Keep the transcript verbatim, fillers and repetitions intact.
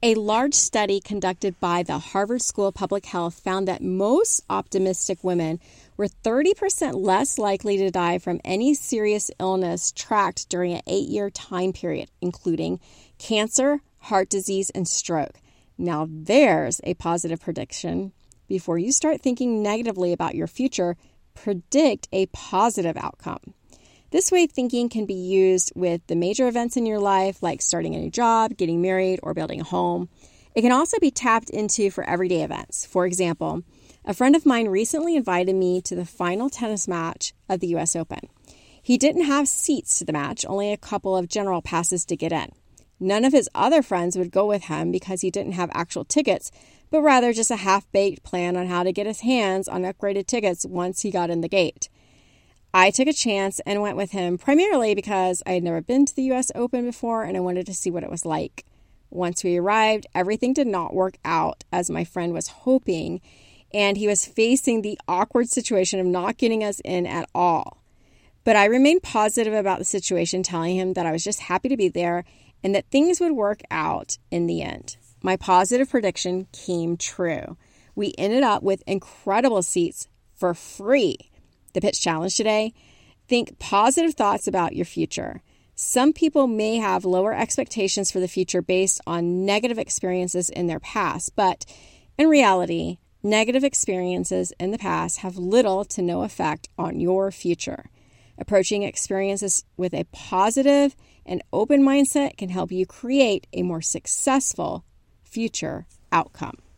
A large study conducted by the Harvard School of Public Health found that most optimistic women were thirty percent less likely to die from any serious illness tracked during an eight-year time period, including cancer, heart disease, and stroke. Now there's a positive prediction. Before you start thinking negatively about your future, predict a positive outcome. This way, thinking can be used with the major events in your life, like starting a new job, getting married, or building a home. It can also be tapped into for everyday events. For example, a friend of mine recently invited me to the final tennis match of the U S Open. He didn't have seats to the match, only a couple of general passes to get in. None of his other friends would go with him because he didn't have actual tickets, but rather just a half-baked plan on how to get his hands on upgraded tickets once he got in the gate. I took a chance and went with him primarily because I had never been to the U S Open before and I wanted to see what it was like. Once we arrived, everything did not work out as my friend was hoping, and he was facing the awkward situation of not getting us in at all. But I remained positive about the situation, telling him that I was just happy to be there and that things would work out in the end. My positive prediction came true. We ended up with incredible seats for free. The pitch challenge today: think positive thoughts about your future. Some people may have lower expectations for the future based on negative experiences in their past, but in reality, negative experiences in the past have little to no effect on your future. Approaching experiences with a positive and open mindset can help you create a more successful future outcome.